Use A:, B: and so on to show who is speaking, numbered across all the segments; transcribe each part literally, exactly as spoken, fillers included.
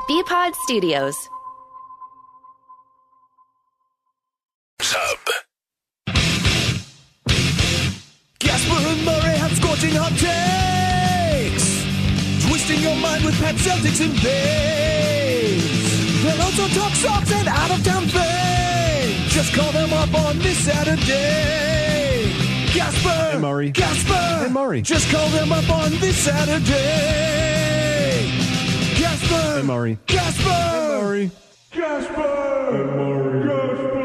A: B-Pod Studios.
B: Sub.
C: Gasper and Murray have scorching hot takes, twisting your mind with pet Celtics and Babes. They'll also talk socks and out-of-town fame. Just call them up on this Saturday. Gasper
D: and Murray.
C: Gasper
D: and Murray.
C: Just call them up on this Saturday. Gasper
D: and Murray.
C: Gasper
D: and Murray.
C: Gasper and Murray. Gasper.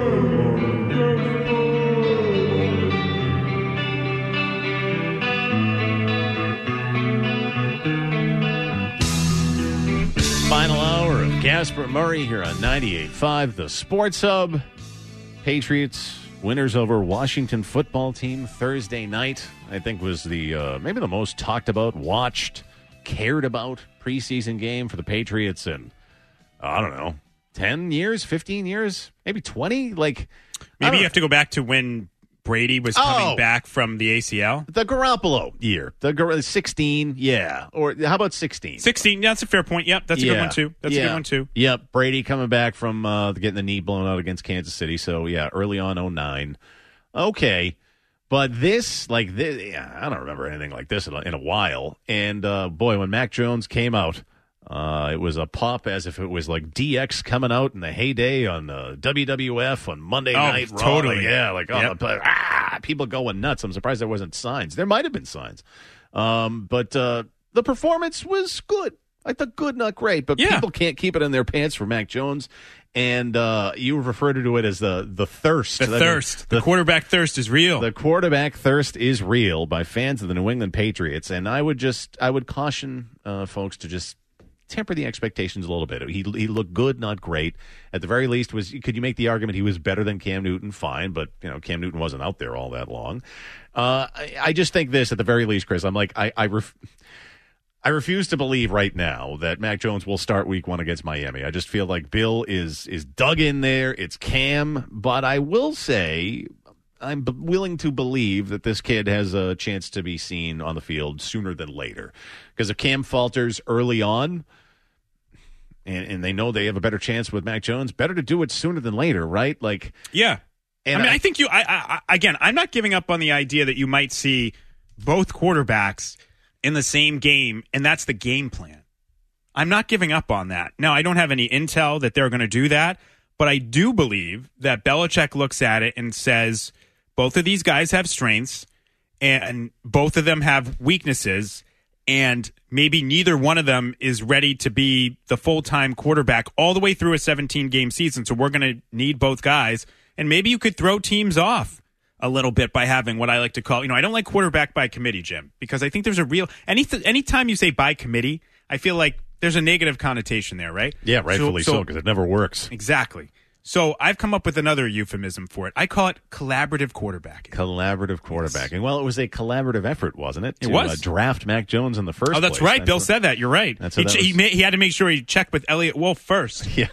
D: Final hour of Gasper Murray here on ninety-eight point five, the Sports Hub. Patriots winners over Washington football team Thursday night. I think was the uh, maybe the most talked about, watched, cared about preseason game for the Patriots in, I don't know, ten years, fifteen years, maybe twenty? Like,
E: maybe you have to go back to when Brady was coming
D: oh,
E: back from the A C L.
D: The Garoppolo year. The Gar- sixteen, yeah. Or how about sixteen?
E: sixteen, yeah, that's a fair point. Yep, that's a
D: yeah.
E: good one, too. That's
D: yeah.
E: a good one, too.
D: Yep, Brady coming back from uh, getting the knee blown out against Kansas City. So, yeah, early on oh nine. Okay. But this, like, this, yeah, I don't remember anything like this in a, in a while. And, uh, boy, when Mac Jones came out, uh, it was a pop as if it was like D X coming out in the heyday on uh, W W F on Monday
E: oh,
D: Night Raw.
E: Totally.
D: Like, yeah, like, oh,
E: yep.
D: but, ah, people going nuts. I'm surprised there wasn't signs. There might have been signs. Um, but uh, the performance was good. I thought good, not great. But
E: yeah.
D: people can't keep it in their pants for Mac Jones. And uh, you referred to it as the, the thirst.
E: The
D: I mean,
E: thirst.
D: the,
E: the quarterback thirst is real.
D: The quarterback thirst is real by fans of the New England Patriots. And I would just, I would caution uh, folks to just temper the expectations a little bit. He he looked good, not great. At the very least, was could you make the argument he was better than Cam Newton? Fine, but you know Cam Newton wasn't out there all that long. Uh, I, I just think this at the very least, Chris. I'm like I I, ref, I refuse to believe right now that Mac Jones will start Week One against Miami. I just feel like Bill is is dug in there. It's Cam, but I will say I'm b- willing to believe that this kid has a chance to be seen on the field sooner than later. Because if Cam falters early on, and, and they know they have a better chance with Mac Jones, better to do it sooner than later, right? Like,
E: yeah.
D: And
E: I mean,
D: I,
E: I think you. I, I again, I'm not giving up on the idea that you might see both quarterbacks in the same game, and that's the game plan. I'm not giving up on that. Now, I don't have any intel that they're going to do that, but I do believe that Belichick looks at it and says both of these guys have strengths, and both of them have weaknesses. And maybe neither one of them is ready to be the full-time quarterback all the way through a seventeen-game season. So we're going to need both guys. And maybe you could throw teams off a little bit by having what I like to call, you know, I don't like quarterback by committee, Jim, because I think there's a real, any anytime you say by committee, I feel like there's a negative connotation there, right?
D: Yeah, rightfully so, because so, it never works.
E: Exactly. So I've come up with another euphemism for it. I call it collaborative quarterbacking.
D: Collaborative quarterbacking. Well, it was a collaborative effort, wasn't it?
E: It
D: to,
E: was.
D: Uh, draft Mac Jones in the first place.
E: Oh, that's place. right.
D: That's
E: Bill
D: what,
E: said that. You're right.
D: That's
E: he,
D: that
E: he,
D: was...
E: he had to make sure he checked with Elliott Wolf first.
D: Yeah.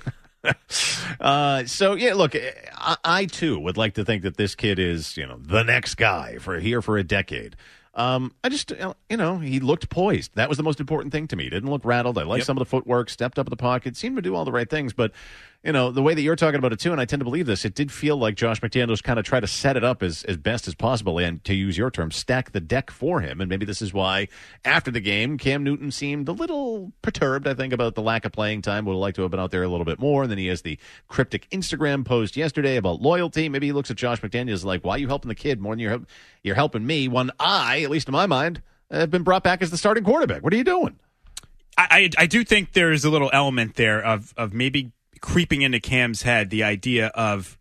D: uh, so, yeah, look, I, I, too, would like to think that this kid is, you know, the next guy for here for a decade. Um, I just, you know, he looked poised. That was the most important thing to me. He didn't look rattled. I liked
E: yep.
D: some of the footwork, stepped up in the pocket, seemed to do all the right things. But, you know, the way that you're talking about it, too, and I tend to believe this, it did feel like Josh McDaniels kind of tried to set it up as, as best as possible and, to use your term, stack the deck for him. And maybe this is why, after the game, Cam Newton seemed a little perturbed, I think, about the lack of playing time. Would have liked to have been out there a little bit more. And then he has the cryptic Instagram post yesterday about loyalty. Maybe he looks at Josh McDaniels like, why are you helping the kid more than you're, you're helping me when I, at least in my mind, have been brought back as the starting quarterback? What are you doing?
E: I, I, I do think there's a little element there of of maybe creeping into Cam's head, the idea of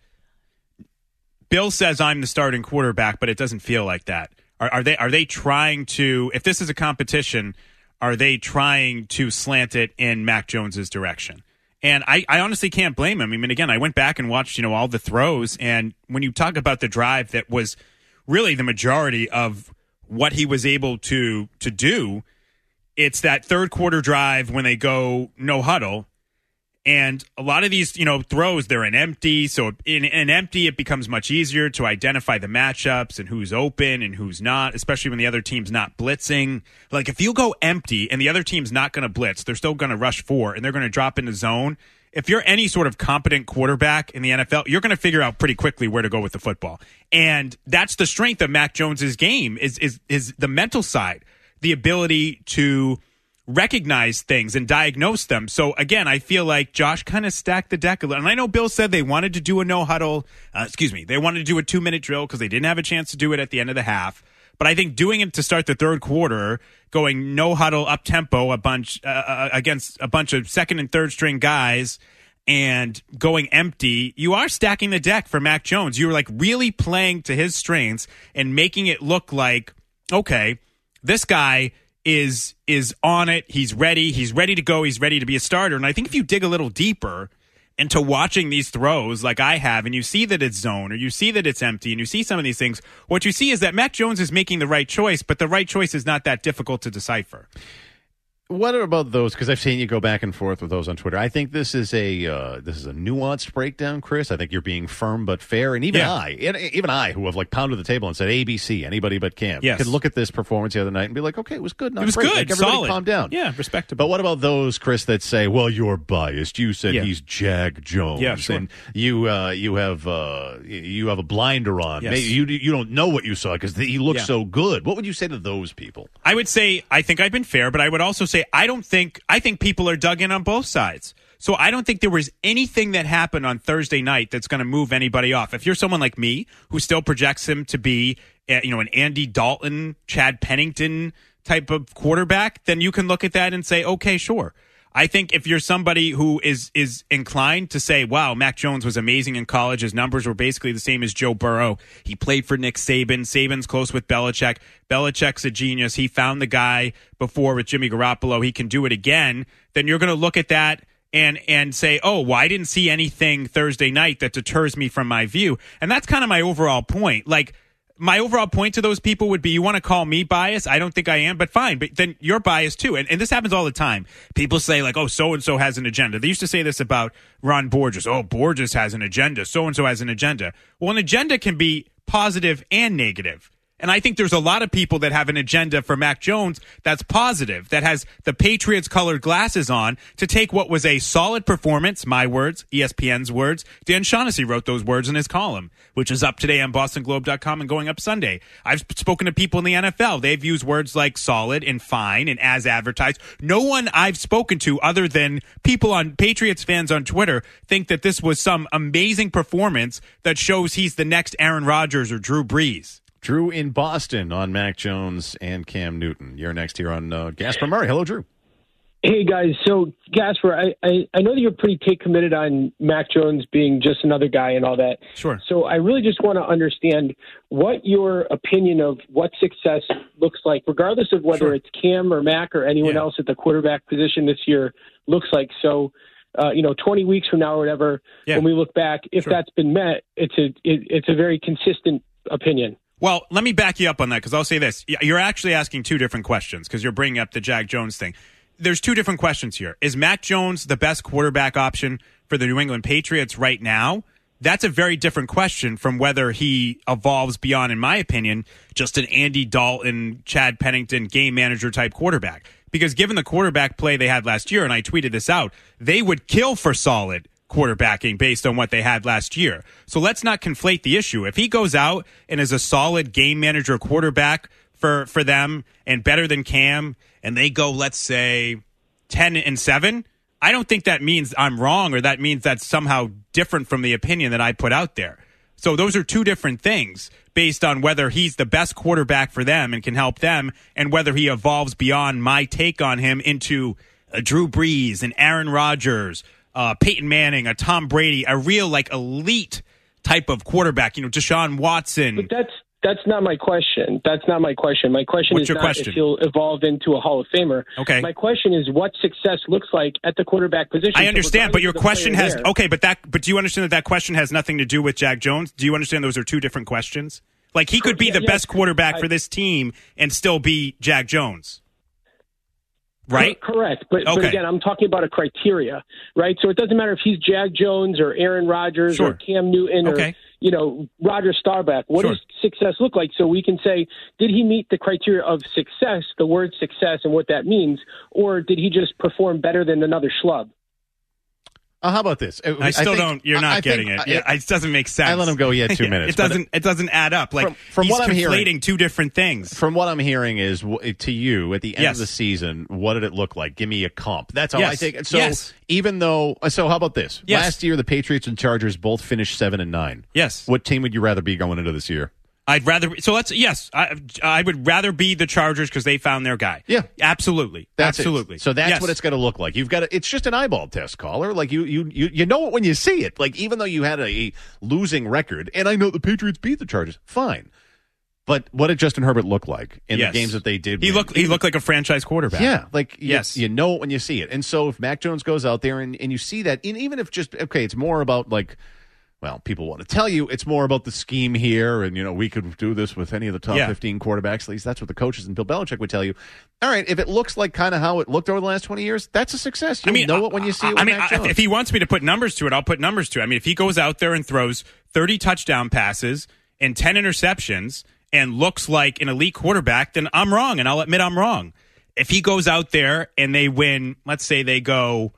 E: Bill says I'm the starting quarterback, but it doesn't feel like that. Are, are they are they trying to, if this is a competition, are they trying to slant it in Mac Jones's direction? And I, I honestly can't blame him. I mean, again, I went back and watched, you know, all the throws, and when you talk about the drive that was really the majority of what he was able to to do, it's that third quarter drive when they go no huddle. And a lot of these, you know, throws, they're an empty. So in an empty, it becomes much easier to identify the matchups and who's open and who's not, especially when the other team's not blitzing. Like if you go empty and the other team's not going to blitz, they're still going to rush four and they're going to drop into zone. If you're any sort of competent quarterback in the N F L, you're going to figure out pretty quickly where to go with the football. And that's the strength of Mac Jones's game is is is the mental side, the ability to recognize things and diagnose them. So again, I feel like Josh kind of stacked the deck a little. And I know Bill said they wanted to do a no huddle. Uh, excuse me, they wanted to do a two minute drill because they didn't have a chance to do it at the end of the half. But I think doing it to start the third quarter, going no huddle up tempo a bunch uh, against a bunch of second and third string guys, and going empty, you are stacking the deck for Mac Jones. You're like really playing to his strengths and making it look like, okay, this guy is is on it. He's ready. He's ready to go. He's ready to be a starter. And I think if you dig a little deeper into watching these throws like I have, and you see that it's zone or you see that it's empty and you see some of these things, what you see is that Mac Jones is making the right choice, but the right choice is not that difficult to decipher.
D: What about those? Because I've seen you go back and forth with those on Twitter. I think this is a uh, this is a nuanced breakdown, Chris. I think you're being firm but fair, and even
E: yeah.
D: I, even I, who have like pounded the table and said A B C, anybody but Cam,
E: yes.
D: could look at this performance the other night and be like, okay, it was good, not
E: it was
D: great.
E: good,
D: like, everybody
E: solid,
D: calm down,
E: yeah, respectable.
D: But what about those, Chris, that say, well, you're biased? You said
E: yeah.
D: he's Jag Jones,
E: yeah, sure.
D: and you uh, you have uh, you have a blinder on.
E: Yes.
D: Maybe you you don't know what you saw because he looks
E: yeah.
D: so good. What would you say to those people?
E: I would say I think I've been fair, but I would also say I don't think. I think people are dug in on both sides. So I don't think there was anything that happened on Thursday night that's going to move anybody off. If you're someone like me who still projects him to be, uh, you know, an Andy Dalton, Chad Pennington type of quarterback, then you can look at that and say, okay, sure. I think if you're somebody who is is inclined to say, wow, Mac Jones was amazing in college. His numbers were basically the same as Joe Burrow. He played for Nick Saban. Saban's close with Belichick. Belichick's a genius. He found the guy before with Jimmy Garoppolo. He can do it again. Then you're going to look at that and and say, oh, well, I didn't see anything Thursday night that deters me from my view. And that's kind of my overall point. Like, my overall point to those people would be, you want to call me biased? I don't think I am, but fine. But then you're biased too. And, and this happens all the time. People say like, oh, so-and-so has an agenda. They used to say this about Ron Borges. Oh, Borges has an agenda. So-and-so has an agenda. Well, an agenda can be positive and negative. And I think there's a lot of people that have an agenda for Mac Jones that's positive, that has the Patriots colored glasses on to take what was a solid performance, my words, E S P N's words. Dan Shaughnessy wrote those words in his column, which is up today on Boston Globe dot com and going up Sunday. I've spoken to people in the N F L. They've used words like solid and fine and as advertised. No one I've spoken to other than people on Patriots fans on Twitter think that this was some amazing performance that shows he's the next Aaron Rodgers or Drew Brees.
D: Drew in Boston on Mac Jones and Cam Newton. You're next here on uh, Gasper Murray. Hello, Drew.
A: Hey, guys. So, Gasper, I, I, I know that you're pretty take committed on Mac Jones being just another guy and all that.
E: Sure.
A: So I really just want to understand what your opinion of what success looks like, regardless of whether
E: Sure.
A: it's Cam or Mac or anyone
E: Yeah.
A: else at the quarterback position this year looks like. So, uh, you know, twenty weeks from now or whatever,
E: Yeah.
A: when we look back, if
E: Sure.
A: that's been met, it's a it, it's a very consistent opinion.
E: Well, let me back you up on that because I'll say this. You're actually asking two different questions because you're bringing up the Jag Jones thing. There's two different questions here. Is Mac Jones the best quarterback option for the New England Patriots right now? That's a very different question from whether he evolves beyond, in my opinion, just an Andy Dalton, Chad Pennington game manager type quarterback. Because given the quarterback play they had last year, and I tweeted this out, they would kill for solid quarterbacking based on what they had last year. So let's not conflate the issue. If he goes out and is a solid game manager quarterback for, for them and better than Cam, and they go, let's say, ten and seven, I don't think that means I'm wrong or that means that's somehow different from the opinion that I put out there. So those are two different things based on whether he's the best quarterback for them and can help them and whether he evolves beyond my take on him into a Drew Brees, an Aaron Rodgers, Uh, Peyton Manning, a Tom Brady, a real like elite type of quarterback, you know, Deshaun Watson.
A: But that's that's not my question. That's not my question. My question
E: What's
A: is
E: your
A: not
E: question?
A: if he'll evolve into a Hall of Famer.
E: Okay.
A: My question is what success looks like at the quarterback position.
E: I understand, but your question has
A: there,
E: okay, but that but do you understand that that question has nothing to do with Jag Jones? Do you understand those are two different questions? Like he could be
A: Yeah,
E: the
A: yeah.
E: best quarterback
A: I-
E: for this team and still be Jag Jones. right?
A: Cor- correct. But,
E: okay.
A: but again, I'm talking about a criteria, right? So it doesn't matter if he's Jack Jones or Aaron Rodgers
E: Sure.
A: or Cam Newton
E: okay.
A: or, you know, Roger Staubach. What
E: Sure.
A: does success look like? So we can say, did he meet the criteria of success, the word success and what that means, or did he just perform better than another schlub?
D: Uh, how about this?
E: I still I think, don't. You're not I getting
D: think,
E: it. I, it doesn't make sense.
D: I let him go. Yeah, two minutes.
E: It doesn't. It, it doesn't add up. Like
D: from, from
E: he's
D: what I'm
E: conflating
D: hearing,
E: two different things.
D: From what I'm hearing is to you at the end
E: yes.
D: of the season, what did it look like? Give me a comp. That's how
E: yes.
D: I take it. So
E: yes.
D: even though, so how about this?
E: Yes.
D: Last year, the Patriots and Chargers both finished seven and nine.
E: Yes.
D: What team would you rather be going into this year?
E: I'd rather. So let's. Yes, I, I would rather be the Chargers because they found their guy.
D: Yeah,
E: absolutely,
D: that's
E: absolutely.
D: It. So that's
E: yes.
D: what it's going to look like. You've got to, it's just an eyeball test, caller. Like you, you, you, you know it when you see it. Like even though you had a losing record, and I know the Patriots beat the Chargers, fine. But what did Justin Herbert look like in
E: yes.
D: the games that they did?
E: He
D: win?
E: looked. He looked like a franchise quarterback.
D: Yeah, like you,
E: yes,
D: you know it when you see it. And so if Mac Jones goes out there and, and you see that, and even if just okay, it's more about like. Well, people want to tell you it's more about the scheme here, and, you know, we could do this with any of the top
E: yeah.
D: fifteen quarterbacks. At least that's what the coaches and Bill Belichick would tell you. All right, if it looks like kind of how it looked over the last twenty years, that's a success. You
E: I mean,
D: know it when you see it with
E: I mean,
D: Mac
E: I,
D: Jones.
E: if he wants me to put numbers to it, I'll put numbers to it. I mean, if he goes out there and throws thirty touchdown passes and ten interceptions and looks like an elite quarterback, then I'm wrong, and I'll admit I'm wrong. If he goes out there and they win, let's say they go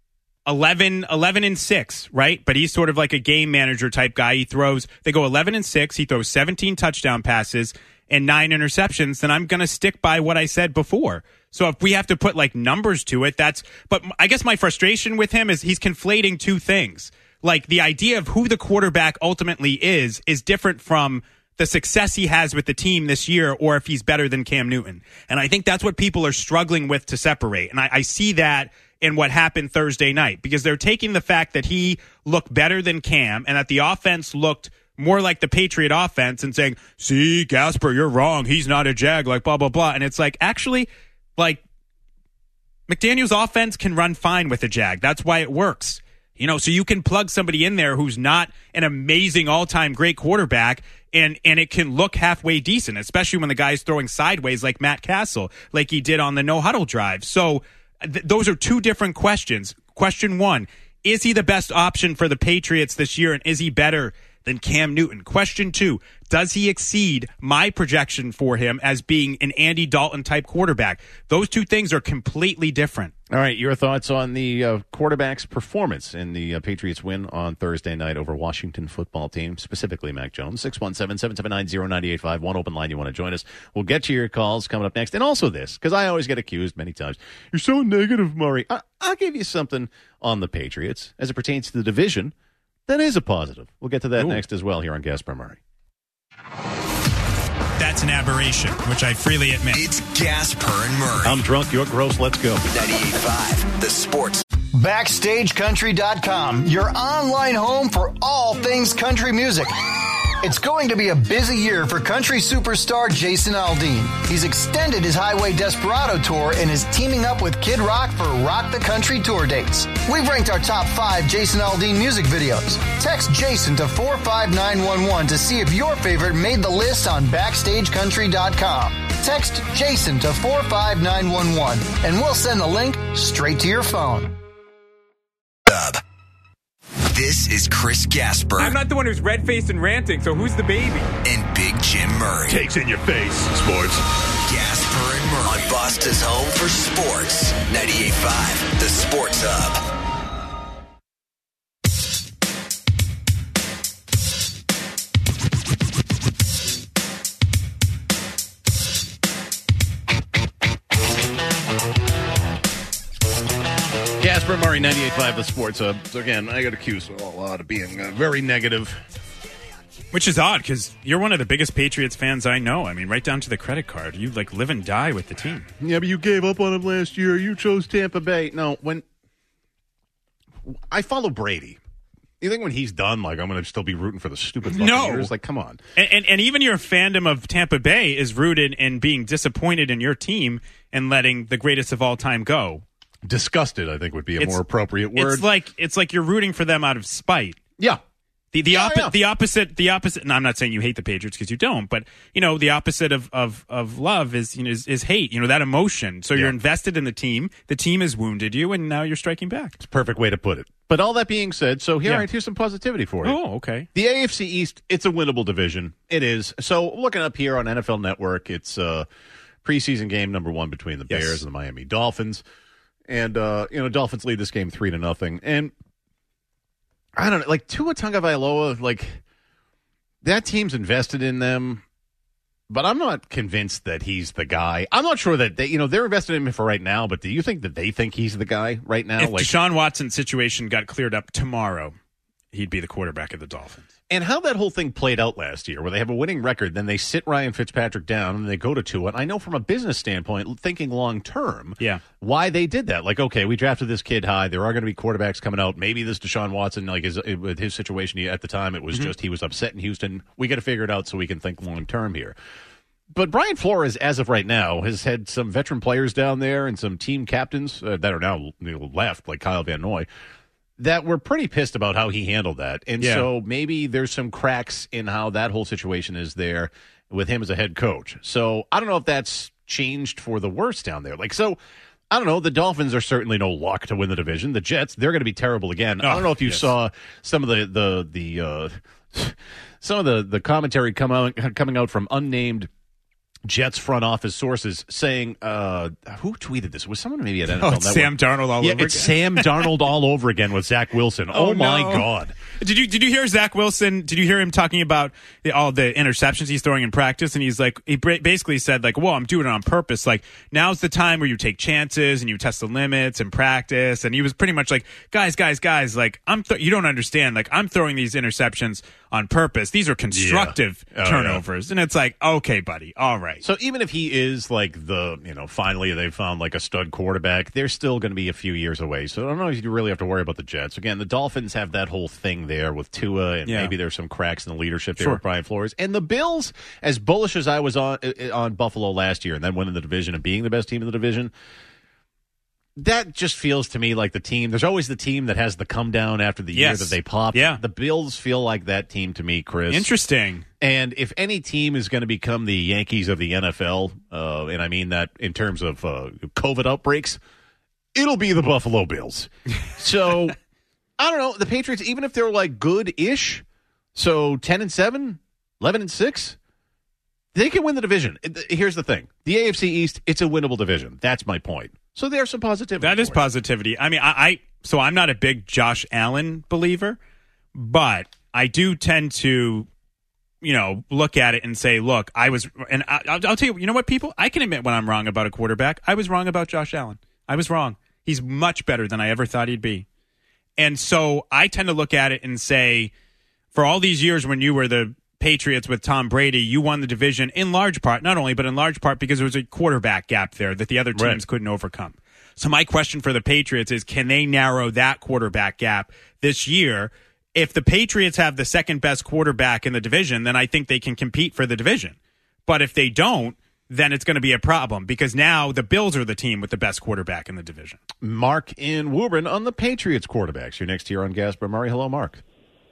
E: eleven, eleven and six, right? But he's sort of like a game manager type guy. He throws, they go eleven and six. He throws seventeen touchdown passes and nine interceptions. Then I'm going to stick by what I said before. So if we have to put like numbers to it, that's, but I guess my frustration with him is he's conflating two things. Like the idea of who the quarterback ultimately is, is different from the success he has with the team this year, or if he's better than Cam Newton. And I think that's what people are struggling with to separate. And I, I see that in what happened Thursday night, because they're taking the fact that he looked better than Cam and that the offense looked more like the Patriot offense and saying, see, Gasper, you're wrong. He's not a Jag, like blah, blah, blah. And it's like, actually, like McDaniel's offense can run fine with a Jag. That's why it works. You know, so you can plug somebody in there who's not an amazing all-time great quarterback, and and it can look halfway decent, especially when the guy's throwing sideways like Matt Castle, like he did on the no-huddle drive. So th- those are two different questions. Question one, is he the best option for the Patriots this year, and is he better than Cam Newton? Question two, does he exceed my projection for him as being an Andy Dalton-type quarterback? Those two things are completely different.
D: All right, your thoughts on the uh, quarterback's performance in the uh, Patriots win on Thursday night over Washington football team, specifically Mac Jones. six one seven, seven seven nine, zero nine eight five. One open line. You want to join us. We'll get to your calls coming up next. And also this, because I always get accused many times. You're so negative, Murray. I- I'll give you something on the Patriots as it pertains to the division. That is a positive. We'll get to that Ooh. next as well here on Gasper Murray.
E: That's an aberration, which I freely admit.
B: It's Gasper and Murray.
D: I'm drunk. You're gross. Let's go.
B: ninety-eight point five, The Sports.
F: Backstage Country dot com, your online home for all things country music. It's going to be a busy year for country superstar Jason Aldean. He's extended his Highway Desperado tour and is teaming up with Kid Rock for Rock the Country tour dates. We've ranked our top five Jason Aldean music videos. Text Jason to four five nine one one to see if your favorite made the list on Backstage Country dot com. Text Jason to four five nine one one and we'll send the link straight to your phone.
B: This is Chris Gasper.
G: I'm not the one who's red-faced and ranting, so who's the baby?
B: And Big Jim Murray.
H: Takes in your face, sports.
B: Gasper and Murray on Boston's home for sports. ninety-eight point five, The Sports Hub.
D: Gasper Murray, ninety-eight point five, The Sports Hub. So again, I got accused a lot of being uh, very negative.
E: Which is odd, because you're one of the biggest Patriots fans I know. I mean, right down to the credit card. You, like, live and die with the team.
D: Yeah, but you gave up on him last year. You chose Tampa Bay. No, when I follow Brady, you think when he's done, like, I'm going to still be rooting for the stupid Buccaneers?
E: No.
D: Like, come on.
E: And, and, and even your fandom of Tampa Bay is rooted in being disappointed in your team and letting the greatest of all time go.
D: Disgusted, I think, would be a
E: it's,
D: more appropriate word.
E: It's like it's like you're rooting for them out of spite.
D: Yeah.
E: The the,
D: Yeah,
E: oppo-
D: yeah.
E: the opposite the opposite. And I'm not saying you hate the Patriots because you don't, but you know the opposite of, of, of love is you know is, is hate. You know that emotion. So
D: Yeah.
E: you're invested in the team. The team has wounded you, and now you're striking back.
D: It's a perfect way to put it. But all that being said, so here,
E: Yeah.
D: all right, here's some positivity for you.
E: Oh, okay.
D: The A F C East, it's a winnable division. It is. So looking up here on N F L Network, it's uh, preseason game number one between the
E: Yes.
D: Bears and the Miami Dolphins. And, uh, you know, Dolphins lead this game three to nothing. And I don't know, like Tua Tagovailoa, like that team's invested in them. But I'm not convinced that he's the guy. I'm not sure that they, you know, they're invested in him for right now, but do you think that they think he's the guy right now?
E: If
D: like,
E: Deshaun Watson's situation got cleared up tomorrow, he'd be the quarterback of the Dolphins.
D: and how that whole thing played out last year, where they have a winning record, then they sit Ryan Fitzpatrick down and they go to Tua. And I know from a business standpoint, thinking long term,
E: Yeah.
D: why they did that. Like, okay, we drafted this kid high. There are going to be quarterbacks coming out. Maybe this Deshaun Watson, like his, with his situation at the time, it was
E: Mm-hmm.
D: just he was upset in Houston. We got to figure it out so we can think long term here. But Brian Flores, as of right now, has had some veteran players down there and some team captains uh, that are now you know, left, like Kyle Van Noy, that were pretty pissed about how he handled that. And
E: Yeah.
D: so maybe there's some cracks in how that whole situation is there with him as a head coach. So I don't know if that's changed for the worse down there. Like, so I don't know. The Dolphins are certainly no lock to win the division. The Jets, they're going to be terrible again. I
E: Oh,
D: don't know if you
E: yes.
D: saw some of the, the, the, uh, some of the, the commentary come out, coming out from unnamed Jets front office sources saying, uh, who tweeted this? Was someone maybe at N F L
E: Oh,
D: Network?
E: it's Sam Darnold all
D: yeah,
E: over
D: it's
E: again.
D: Sam Darnold all over again with Zach Wilson. Oh,
E: Oh,
D: my
E: no.
D: God.
E: Did you did you hear Zach Wilson? Did you hear him talking about the, all the interceptions he's throwing in practice? And he's like, he ba- basically said like, "Well, I'm doing it on purpose. Like now's the time where you take chances and you test the limits and practice." And he was pretty much like, "Guys, guys, guys, like I'm th- you don't understand. Like I'm throwing these interceptions on purpose. These are constructive
D: Yeah. Oh,
E: turnovers." And it's like, okay, buddy, all right.
D: So even if he is like the, you know, finally they found like a stud quarterback, they're still going to be a few years away. So I don't know if you really have to worry about the Jets. Again, the Dolphins have that whole thing there with Tua, and
E: Yeah.
D: maybe there's some cracks in the leadership there
E: Sure.
D: with Brian Flores. And the Bills, as bullish as I was on on Buffalo last year and then winning the division and being the best team in the division, that just feels to me like the team. There's always the team that has the come down after the year
E: Yes.
D: that they pop.
E: Yeah.
D: The Bills feel like that team to me, Chris.
E: Interesting.
D: And if any team is going to become the Yankees of the N F L, uh, and I mean that in terms of uh, COVID outbreaks, it'll be the Buffalo Bills. So, I don't know. The Patriots, even if they're like good-ish, so ten and seven, eleven and six, they can win the division. It- Here's the thing. The A F C East, it's a winnable division. That's my point. So there's some positivity.
E: That is
D: for it.
E: positivity. I mean, I, I so I'm not a big Josh Allen believer, but I do tend to, you know, look at it and say, look, I was, and I, I'll, I'll tell you, you know what, people, I can admit when I'm wrong about a quarterback. I was wrong about Josh Allen. I was wrong. He's much better than I ever thought he'd be. And so I tend to look at it and say, for all these years when you were the Patriots with Tom Brady, you won the division in large part, not only, but in large part because there was a quarterback gap there that the other teams
D: Right.
E: couldn't overcome. So my question for the Patriots is, can they narrow that quarterback gap this year? If the Patriots have the second best quarterback in the division, then I think they can compete for the division. But if they don't, then it's going to be a problem because now the Bills are the team with the best quarterback in the division.
D: Mark in Woburn on the Patriots quarterbacks. You're next here on Gasper Murray. Hello, Mark.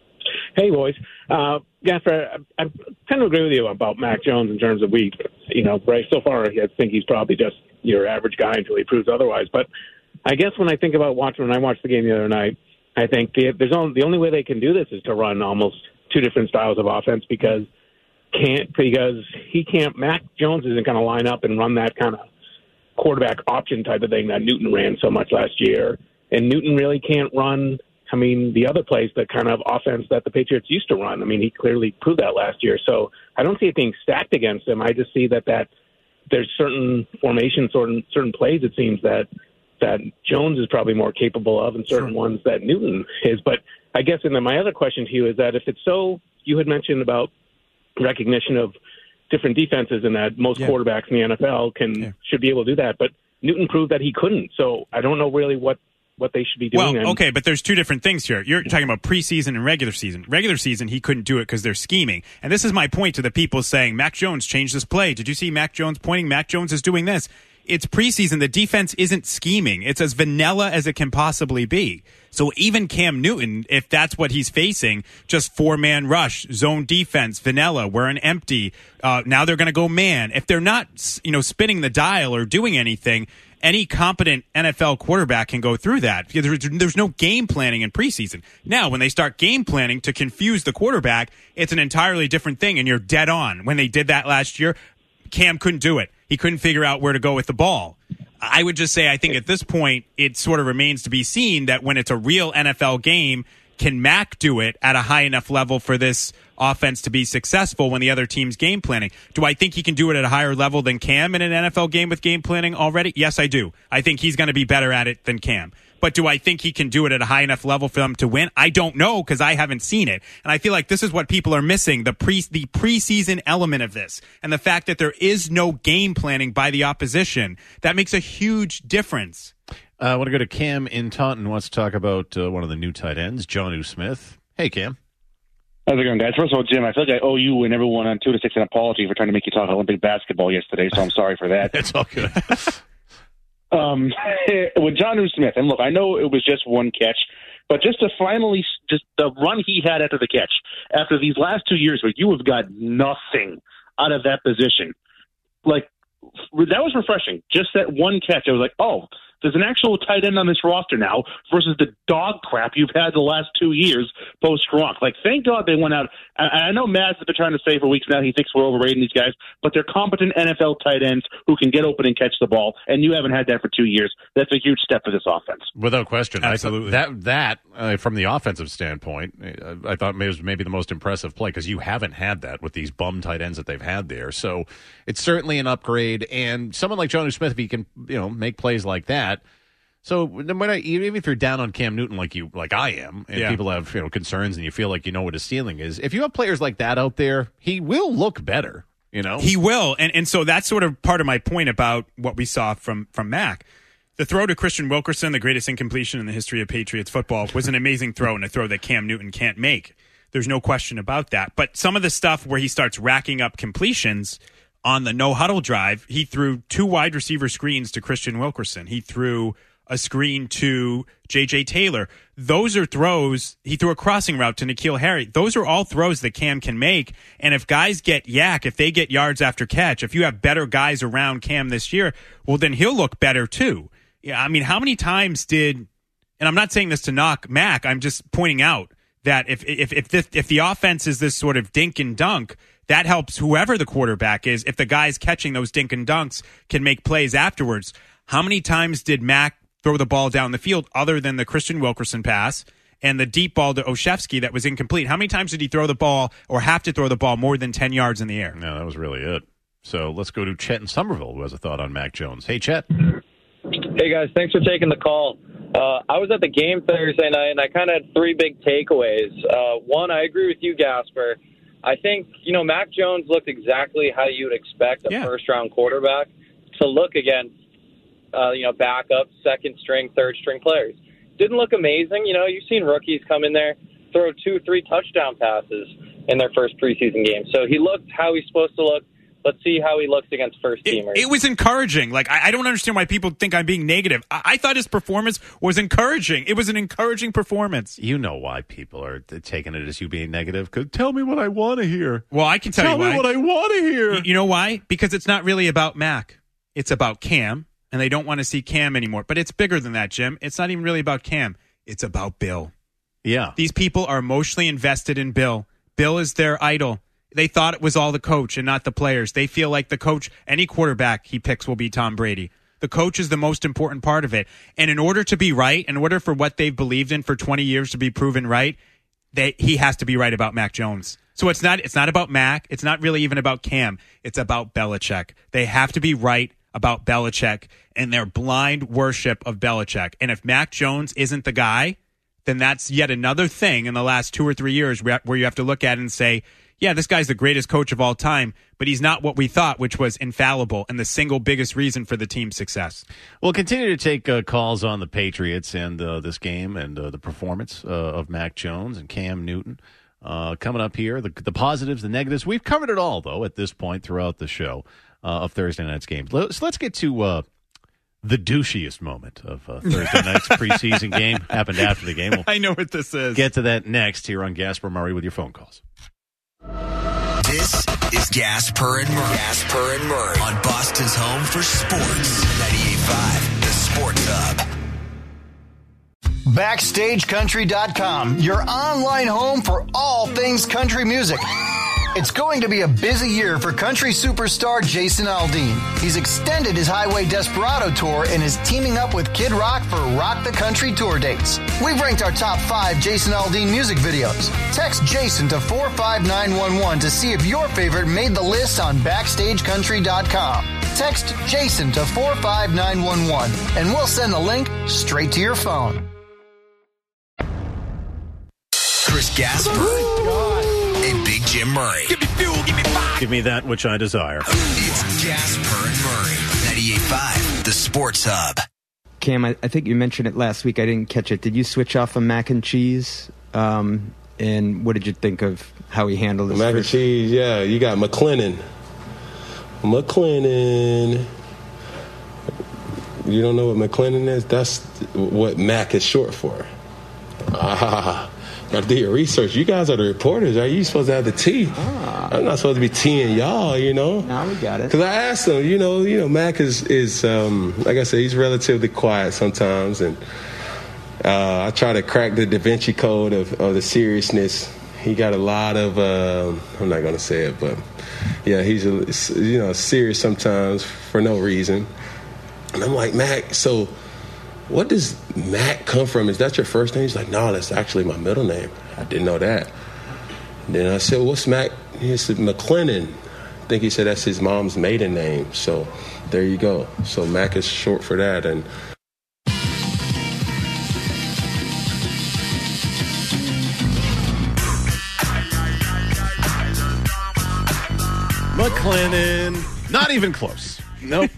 I: Hey, boys. Uh, Gasper, I, I kind of agree with you about Mac Jones in terms of we, you know, Bryce, so far I think he's probably just your average guy until he proves otherwise. But I guess when I think about watching, when I watched the game the other night, I think the, there's only, the only way they can do this is to run almost two different styles of offense because can't because he can't. Mac Jones isn't going to line up and run that kind of quarterback option type of thing that Newton ran so much last year, and Newton really can't run. I mean, the other plays, the kind of offense that the Patriots used to run. I mean, he clearly proved that last year. So I don't see it being stacked against him. I just see that, that there's certain formations, certain certain plays, it seems, that that Jones is probably more capable of and certain
E: Sure.
I: ones that Newton is. But I guess, and then my other question to you is that if it's so, you had mentioned about recognition of different defenses and that most
E: Yeah.
I: quarterbacks in the N F L can
E: Yeah.
I: should be able to do that. But Newton proved that he couldn't. So I don't know really what what they should be doing.
E: Well,
I: and-
E: okay, but there's two different things here. You're talking about preseason and regular season. Regular season, he couldn't do it because they're scheming. And this is my point to the people saying, Mac Jones changed this play. Did you see Mac Jones pointing? Mac Jones is doing this. it's preseason. The defense isn't scheming. It's as vanilla as it can possibly be. So even Cam Newton, if that's what he's facing, just four-man rush, zone defense, vanilla, we're an empty. Uh, now they're going to go man. If they're not, you know, spinning the dial or doing anything, any competent N F L quarterback can go through that. There's, there's no game planning in preseason. Now, when they start game planning to confuse the quarterback, it's an entirely different thing, and you're dead on. When they did that last year, Cam couldn't do it. He couldn't figure out where to go with the ball. I would just say I think at this point it sort of remains to be seen that when it's a real N F L game, can Mac do it at a high enough level for this offense to be successful when the other team's game planning? Do I think he can do it at a higher level than Cam in an N F L game with game planning already? Yes, I do. I think he's going to be better at it than Cam. But do I think he can do it at a high enough level for them to win? I don't know because I haven't seen it. And I feel like this is what people are missing, the pre the preseason element of this. And the fact that there is no game planning by the opposition. That makes a huge difference.
D: Uh, I want to go to Cam in Taunton. Wants to talk about uh, one of the new tight ends, Jonnu Smith. Hey, Cam.
J: How's it going, guys? First of all, Jim, I feel like I owe you and everyone on two to six an apology for trying to make you talk Olympic basketball yesterday, so I'm sorry for that.
D: It's all good.
J: Um, with Jonnu Smith, and look, I know it was just one catch, but just to finally, just the run he had after the catch, after these last two years where you have got nothing out of that position, like, that was refreshing. Just that one catch, I was like, oh, there's an actual tight end on this roster now versus the dog crap you've had the last two years post-Gronk. Like, thank God they went out. I, I know Matt's been trying to say for weeks now he thinks we're overrating these guys, but they're competent N F L tight ends who can get open and catch the ball, and you haven't had that for two years. That's a huge step for this offense.
D: Without question.
E: Absolutely.
D: I, that, that uh, from the offensive standpoint, uh, I thought it was maybe the most impressive play because you haven't had that with these bum tight ends that they've had there. So it's certainly an upgrade, and someone like Jonnu Smith, if he can, you know, make plays like that. So when I, even if you're down on Cam Newton like you like I am, and
E: yeah.
D: people have, you know, concerns and you feel like you know what his ceiling is, if you have players like that out there, he will look better. You know,
E: he will, and and so that's sort of part of my point about what we saw from from Mac. The throw to Christian Wilkerson, the greatest incompletion in the history of Patriots football, was an amazing throw and a throw that Cam Newton can't make. There's no question about that. But some of the stuff where he starts racking up completions on the no huddle drive, he threw two wide receiver screens to Christian Wilkerson. He threw a screen to J J Taylor. Those are throws. He threw a crossing route to N'Keal Harry. Those are all throws that Cam can make. And if guys get yak, if they get yards after catch, if you have better guys around Cam this year, well, then he'll look better too. Yeah, I mean, how many times did, and I'm not saying this to knock Mac, I'm just pointing out that if if if this, if the offense is this sort of dink and dunk, that helps whoever the quarterback is. If the guys catching those dink and dunks can make plays afterwards, how many times did Mac throw the ball down the field other than the Christian Wilkerson pass and the deep ball to Oshevsky that was incomplete? How many times did he throw the ball or have to throw the ball more than ten yards in the air?
D: No, that was really it. So let's go to Chet in Somerville, who has a thought on Mac Jones. Hey, Chet.
K: Hey, guys. Thanks for taking the call. Uh, I was at the game Thursday night, and I kind of had three big takeaways. Uh, one, I agree with you, Gasper. I think, you know, Mac Jones looked exactly how you would expect a yeah. first-round quarterback to look against Uh, you know, backup, second string, third string players. Didn't look amazing. You know, you've seen rookies come in there, throw two, three touchdown passes in their first preseason game. So he looked how he's supposed to look. Let's see how he looks against first teamers.
E: It, it was encouraging. Like, I, I don't understand why people think I'm being negative. I, I thought his performance was encouraging. It was an encouraging performance.
D: You know why people are taking it as you being negative. Cause tell me what I want to hear.
E: Well, I can tell,
D: tell
E: you why.
D: Tell me what I want to hear.
E: You, you know why? Because it's not really about Mac. It's about Cam. And they don't want to see Cam anymore. But it's bigger than that, Jim. It's not even really about Cam. It's about Bill.
D: Yeah.
E: These people are emotionally invested in Bill. Bill is their idol. They thought it was all the coach and not the players. They feel like the coach, any quarterback he picks will be Tom Brady. The coach is the most important part of it. And in order to be right, in order for what they've believed in for twenty years to be proven right, they, he has to be right about Mac Jones. So it's not, it's not about Mac. It's not really even about Cam. It's about Belichick. They have to be right about Belichick and their blind worship of Belichick. And if Mac Jones isn't the guy, then that's yet another thing in the last two or three years where you have to look at it and say, yeah, this guy's the greatest coach of all time, but he's not what we thought, which was infallible and the single biggest reason for the team's success.
D: We'll continue to take uh, calls on the Patriots and uh, this game and uh, the performance uh, of Mac Jones and Cam Newton. Uh, coming up here, the, the positives, the negatives. We've covered it all, though, at this point throughout the show. Uh, of Thursday night's game. So let's get to uh, The douchiest moment of uh, Thursday night's preseason game happened after the game. We'll
E: I know what this is.
D: get to that next here on Gasper Murray with your phone calls.
B: This is Gasper and Murray. Gasper and Murray on Boston's home for sports. ninety-eight point five, the Sports Hub.
F: Backstage Country dot com, your online home for all things country music. It's going to be a busy year for country superstar Jason Aldean. He's extended his Highway Desperado tour and is teaming up with Kid Rock for Rock the Country tour dates. We've ranked our top five Jason Aldean music videos. Text Jason to four five nine one one to see if your favorite made the list on Backstage Country dot com. Text Jason to four five nine one one and we'll send the link straight to your phone.
B: Chris Gasper and Big Jim Murray.
G: Give me fuel, give me fire.
D: Give me that which I desire.
B: It's Gasper and Murray. ninety-eight point five, the Sports Hub.
L: Cam, I, I think you mentioned it last week. I didn't catch it. Did you switch off a mac and cheese? Um, and what did you think of how he handled his
M: mac and
L: first-
M: cheese? Yeah, you got McLennan. McLennan. You don't know what McLennan is? That's what Mac is short for. Ah. Got to do your research. You guys are the reporters. Are you supposed to have the T? Ah. I'm not supposed to be T-ing y'all, you know?
L: No, we got it.
M: Because I asked him, you know, you know, Mac is, is um, like I said, he's relatively quiet sometimes. And uh, I try to crack the Da Vinci Code of, of the seriousness. He got a lot of, uh, I'm not going to say it, but, yeah, he's, a, you know, serious sometimes for no reason. And I'm like, Mac, so... what does Mac come from? Is that your first name? He's like, no, that's actually my middle name. I didn't know that. And then I said, what's Mac? He said, McLennan. I think he said that's his mom's maiden name. So there you go. So Mac is short for that. And
D: McLennan. Not even close. Nope.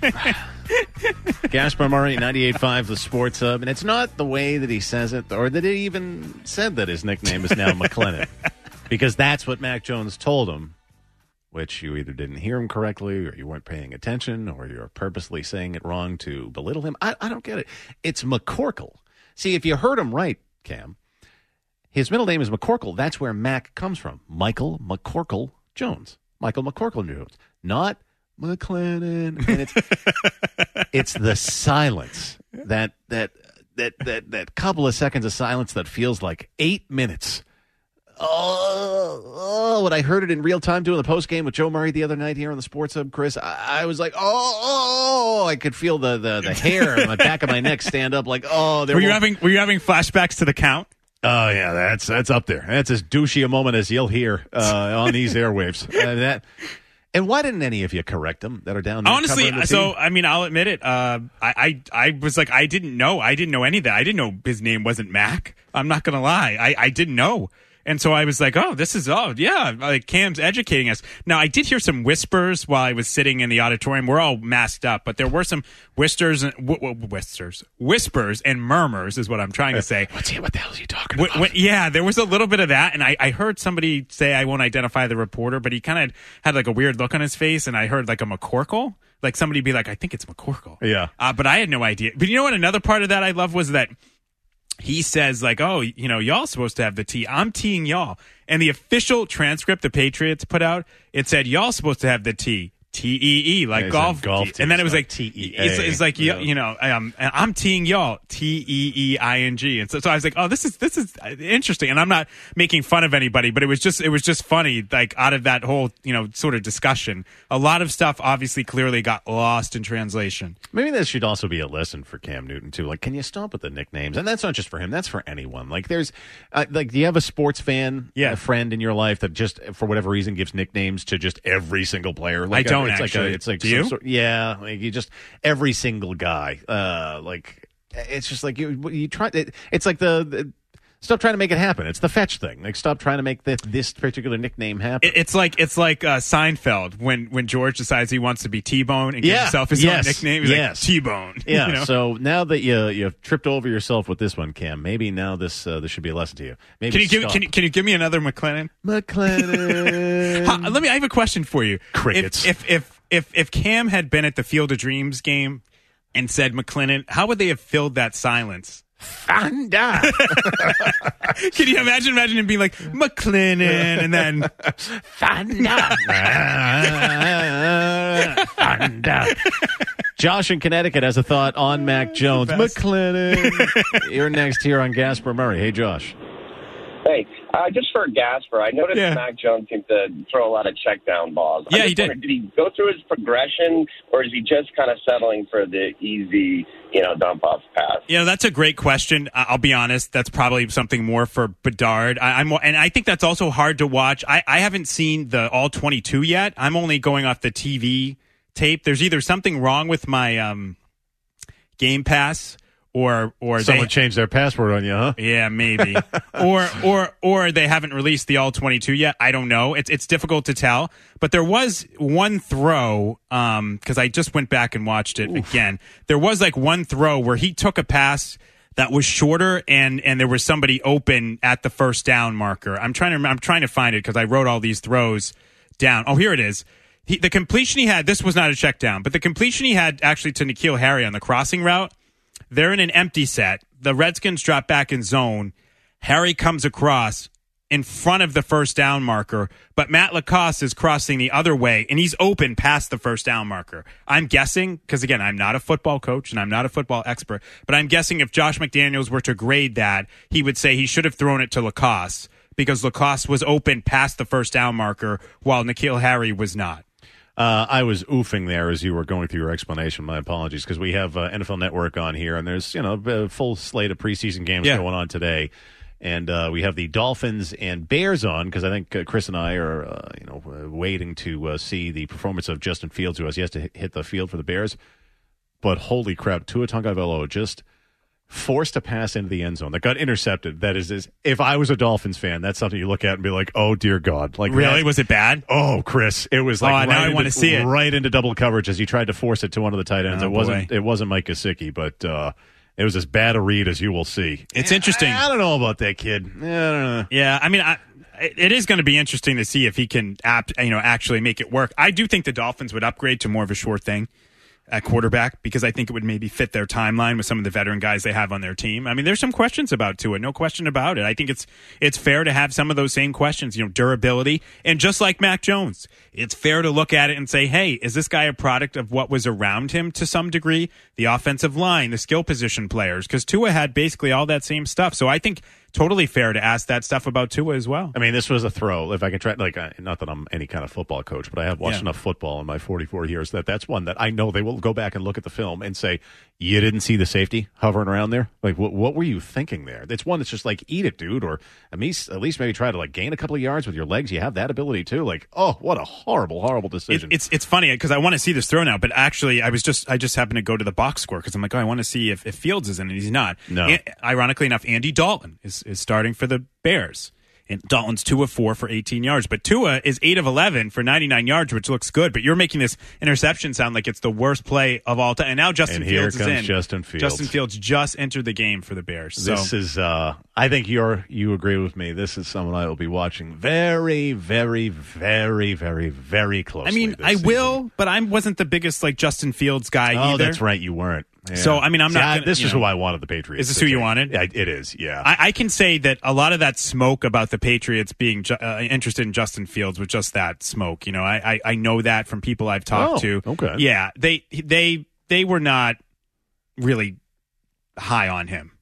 D: Gasper Murray, ninety-eight point five, the Sports Hub. And it's not the way that he says it, or that he even said that his nickname is now McLennan. Because that's what Mac Jones told him, which you either didn't hear him correctly, or you weren't paying attention, or you're purposely saying it wrong to belittle him. I, I don't get it. It's McCorkle. See, if you heard him right, Cam, his middle name is McCorkle. That's where Mac comes from. Michael McCorkle Jones. Michael McCorkle Jones. Not McLennan. And it's it's the silence, that that that that that couple of seconds of silence that feels like eight minutes. Oh, oh when I heard it in real time doing the post game with Joe Murray the other night here on the Sports Hub, Chris, I, I was like, oh, oh, I could feel the the, the hair on the back of my neck stand up. Like, oh, there
E: were you
D: won't...
E: having were you having flashbacks to the count?
D: Oh yeah, that's that's up there. That's as douchey a moment as you'll hear uh, on these airwaves. Uh, that. And why didn't any of you correct them that are down there?
E: Honestly,
D: the
E: so, I mean, I'll admit it. Uh, I, I, I was like, I didn't know. I didn't know any of that. I didn't know his name wasn't Mac. I'm not going to lie. I, I didn't know. And so I was like, oh, this is, oh, yeah, like Cam's educating us. Now, I did hear some whispers while I was sitting in the auditorium. We're all masked up, but there were some whispers, and, w- w- whispers, whispers and murmurs is what I'm trying to say.
D: What's he, what the hell is he talking
E: when,
D: about?
E: when, yeah, there was a little bit of that, and I, I heard somebody say, I won't identify the reporter, but he kind of had like a weird look on his face, and I heard like a McCorkle. Like somebody be like, I think it's McCorkle.
D: Yeah.
E: Uh, but I had no idea. But you know what? Another part of that I love was that he says, like, oh, you know, y'all supposed to have the T. I'm T'ing y'all. And the official transcript the Patriots put out, it said, y'all supposed to have the T. T E E, like
D: yeah,
E: golf.
D: golf
E: and then it was like,
D: T E A.
E: it's, it's like,
D: yeah.
E: you, you know, um, I'm T'ing y'all. T E E I N G. And so, so I was like, oh, this is, this is interesting. And I'm not making fun of anybody, but it was just, it was just funny, like, out of that whole, you know, sort of discussion. A lot of stuff obviously clearly got lost in translation.
D: Maybe this should also be a lesson for Cam Newton, too. Like, can you stop with the nicknames? And that's not just for him, that's for anyone. Like, there's, uh, like, do you have a sports fan,
E: yeah.
D: a friend in your life that just, for whatever reason, gives nicknames to just every single player? Like,
E: I don't
D: it's
E: actually.
D: Like a, it's like
E: Do you?
D: Sort, yeah, like you just every single guy. Uh, like it's just like you you try. It, it's like the, the stop trying to make it happen. It's the fetch thing. Like stop trying to make this, this particular nickname happen.
E: It, it's like it's like uh, Seinfeld when when George decides he wants to be T-Bone and gives
D: yeah.
E: himself his
D: yes.
E: own nickname. He's
D: yes.
E: like T-Bone.
D: Yeah.
E: You know?
D: So now that you you've tripped over yourself with this one, Cam, maybe now this uh, this should be a lesson to you. Maybe
E: can you give
D: stop.
E: can you, can you give me another McLennan?
D: McLennan.
E: How, let me. I have a question for you.
D: Crickets.
E: If if if if, if Cam had been at the Field of Dreams game, and said McLennan, how would they have filled that silence?
D: Thunder.
E: Can you imagine imagine him being like McLennan and then
D: Thunder. Thunder. Josh in Connecticut has a thought on Mac Jones. McLennan. You're next here on Gasper Murray. Hey, Josh.
N: Hey, uh, just for Gasper, I noticed
E: Yeah.
N: Mac Jones seemed to throw a lot of check down balls. I
E: Yeah,
N: just
E: he did.
N: wondered, Did he go through his progression, or is he just kind of settling for the easy, you know, dump off pass?
E: You know, that's a great question. I- I'll be honest. That's probably something more for Bedard. I, I'm, more- and I think that's also hard to watch. I, I haven't seen the all twenty-two yet. I'm only going off the T V tape. There's either something wrong with my um, Game Pass, or or
D: Someone
E: they,
D: changed their password on you, huh?
E: yeah, maybe, or or or they haven't released the all twenty-two yet. I don't know. It's it's difficult to tell. But there was one throw, um, because I just went back and watched it again. There was like one throw where he took a pass that was shorter, and and there was somebody open at the first down marker. I'm trying to rem- I'm trying to find it because I wrote all these throws down. Oh, here it is. He, the completion he had. This was not a check down, but the completion he had actually to N'Keal Harry on the crossing route. They're in an empty set. The Redskins drop back in zone. Harry comes across in front of the first down marker, but Matt Lacoste is crossing the other way, and he's open past the first down marker. I'm guessing, because again, I'm not a football coach and I'm not a football expert, but I'm guessing if Josh McDaniels were to grade that, he would say he should have thrown it to Lacoste because Lacoste was open past the first down marker while N'Keal Harry was not.
D: Uh, I was oofing there as you were going through your explanation. My apologies, because we have uh, N F L Network on here, and there's you know a full slate of preseason games
E: Yeah.
D: going on today, and uh, we have the Dolphins and Bears on because I think uh, Chris and I are uh, you know uh, waiting to uh, see the performance of Justin Fields, who has yet to hit- hit the field for the Bears. But holy crap, Tua Tagovailoa just forced a pass into the end zone that got intercepted. That is, is if I was a Dolphins fan, that's something you look at and be like, oh dear God, like
E: Really?
D: that-
E: Was it bad?
D: Oh, Chris, it was like
E: Oh,
D: right
E: now I
D: into-
E: wanna see it.
D: right into double coverage as he tried to force it to one of the tight ends.
E: Oh,
D: it wasn't
E: boy.
D: it wasn't Mike Gesicki, but uh, it was as bad a read as you will see.
E: It's interesting.
D: I, I don't know about that kid. I don't know.
E: Yeah, I mean, I, it is going to be interesting to see if he can, apt, you know, actually make it work. I do think the Dolphins would upgrade to more of a sure thing at quarterback because I think it would maybe fit their timeline with some of the veteran guys they have on their team. I mean, there's some questions about Tua, no question about it. I think it's it's fair to have some of those same questions, you know, durability, and just like Mac Jones, it's fair to look at it and say, hey, is this guy a product of what was around him to some degree? The offensive line, the skill position players, because Tua had basically all that same stuff. So I think totally fair to ask that stuff about Tua as well.
D: I mean, this was a throw. If I can try, like, uh, not that I'm any kind of football coach, but I have watched
E: Yeah.
D: enough football in my forty-four years that that's one that I know they will go back and look at the film and say, you didn't see the safety hovering around there? Like, what, what were you thinking there? It's one that's just like, eat it, dude, or at least, at least maybe try to, like, gain a couple of yards with your legs. You have that ability, too. Like, oh, what a horrible, horrible
E: It,
D: decision.
E: it's it's funny because I want to see this throw now, but actually, I was just I just happened to go to the box score because I'm like, oh, I want to see if, if Fields is in it. He's not.
D: No.
E: An- ironically enough, Andy Dalton is, is starting for the Bears. And Dalton's two of four for eighteen yards, but Tua is eight of eleven for ninety-nine yards, which looks good. But you're making this interception sound like it's the worst play of all time. And now Justin
D: And here
E: Fields is
D: comes
E: in.
D: Justin Fields.
E: Justin Fields just entered the game for the Bears. So
D: This is, uh, I think you're, you agree with me. This is someone I will be watching very, very, very, very, very closely.
E: I mean,
D: this
E: I
D: season.
E: will, but I wasn't the biggest like Justin Fields guy
D: Oh,
E: either.
D: that's right. You weren't. Yeah.
E: So, I mean, I'm
D: See,
E: not
D: I-
E: gonna-
D: this
E: you
D: is
E: know.
D: who I wanted the Patriots.
E: Is this
D: to
E: who you
D: take.
E: wanted?
D: Yeah, it is. Yeah.
E: I, I can say that a lot of that smoke about the Patriots being ju- uh, interested in Justin Fields was just that smoke. You know, I, I, I know that from people I've talked
D: Oh,
E: to.
D: okay.
E: Yeah, they they they were not really high on him.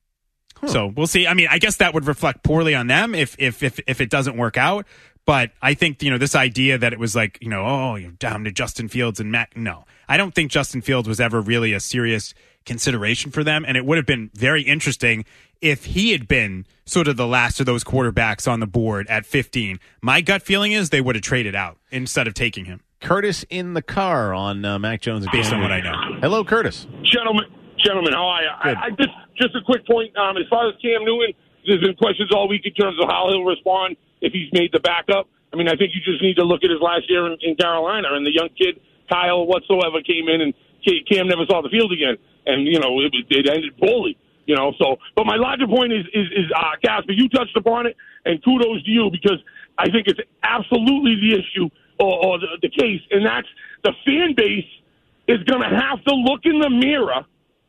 E: So we'll see. I mean, I guess that would reflect poorly on them if if if if it doesn't work out. But I think, you know, this idea that it was like, you know, oh, you're down to Justin Fields and Mac. No, I don't think Justin Fields was ever really a serious consideration for them. And it would have been very interesting if he had been sort of the last of those quarterbacks on the board at fifteen. My gut feeling is they would have traded out instead of taking him.
D: Curtis in the car on uh, Mac Jones. And
E: Based
D: Cam
E: on what
D: Newton.
E: I know.
D: Hello, Curtis.
O: Gentlemen, gentlemen, how are you?
D: Good.
O: I, I just just a quick point. Um, as far as Cam Newton, there's been questions all week in terms of how he'll respond if he's made the backup. I mean, I think you just need to look at his last year in, in Carolina, and the young kid Kyle whatsoever came in, and Cam never saw the field again, and you know it, it ended poorly. You know, so but my larger point is is, is uh, Casper, you touched upon it, and kudos to you because I think it's absolutely the issue or, or the, the case, and that's the fan base is going to have to look in the mirror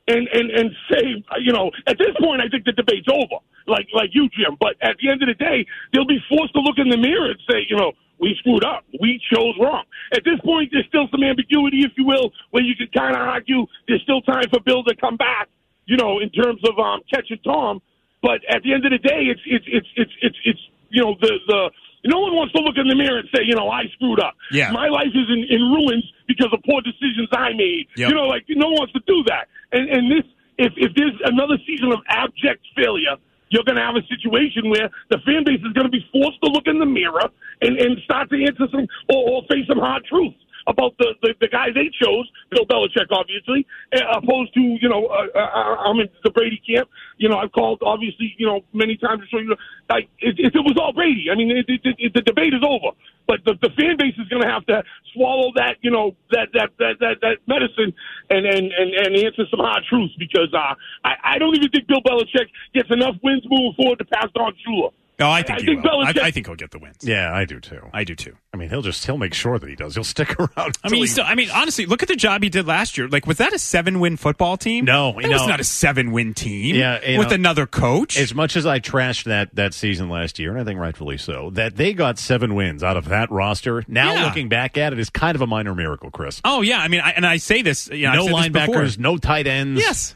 O: and, and, and say, you know, at this point, I think the debate's over, like like you, Jim. But at the end of the day, they'll be forced to look in the mirror and say, you know, we screwed up. We chose wrong. At this point, there's still some ambiguity, if you will, where you can kind of argue there's still time for Bill to come back, you know, in terms of um, catching Tom. But at the end of the day, it's it's it's it's it's, it's you know the the no one wants to look in the mirror and say, you know, I screwed up.
E: Yeah.
O: My life is in, in ruins because of poor decisions I made.
E: Yep.
O: You know, like no one wants to do that. And and this, if if there's another season of abject failure, you're going to have a situation where the fan base is going to be forced to look in the mirror and, and start to answer some or, or face some hard truths about the, the, the guy they chose, Bill Belichick, obviously, opposed to, you know, uh, uh, I'm in the Brady camp. You know, I've called, obviously, you know, many times to show you, like, it, it, it was all Brady. I mean, it, it, it, the debate is over. But the, the fan base is going to have to swallow that, you know, that that that that, that medicine and, and, and, and answer some hard truths because uh, I, I don't even think Bill Belichick gets enough wins moving forward to pass Don Shula.
E: No, I think
O: I
E: he
O: think
E: will. I,
O: Belichick-
E: I think he'll get the wins.
D: Yeah, I do too.
E: I do too.
D: I mean, he'll just he'll make sure that he does. He'll stick around.
E: I mean, he's still, I mean, honestly, look at the job he did last year. Like, was that a seven-win football team?
D: No,
E: that
D: you
E: was
D: know-
E: not a seven-win team.
D: Yeah, you
E: with
D: know,
E: another coach.
D: As much as I trashed that that season last year, and I think rightfully so, that they got seven wins out of that roster. Now
E: Yeah.
D: looking back at it is kind of a minor miracle, Chris.
E: Oh yeah, I mean, I, and I say this. You know,
D: no
E: I've said this before.
D: linebackers, no tight ends.
E: Yes.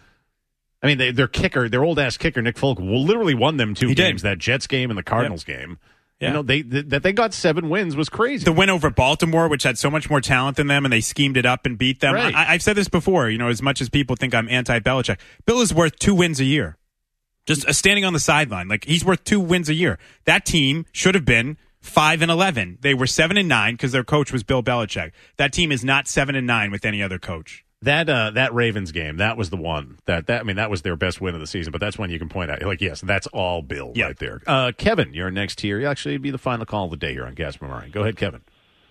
D: I mean, they, their kicker, their old ass kicker, Nick Folk, literally won them two
E: He did.
D: games. That Jets game and the Cardinals game.
E: Yeah.
D: You know, they th- that they got seven wins was crazy.
E: The win over Baltimore, which had so much more talent than them, and they schemed it up and beat them.
D: Right.
E: I, I've said this before. You know, as much as people think I'm anti-Belichick, Bill is worth two wins a year. Just uh, standing on the sideline, like he's worth two wins a year. That team should have been five and eleven. They were seven and nine because their coach was Bill Belichick. That team is not seven and nine with any other coach.
D: That uh, that Ravens game, that was the one that that I mean that was their best win of the season. But that's when you can point out, like, yes, that's all Bill
E: Yep.
D: right there. Uh, Kevin, you're next here. You actually be the final call of the day here on Gasper Murray. Go ahead, Kevin.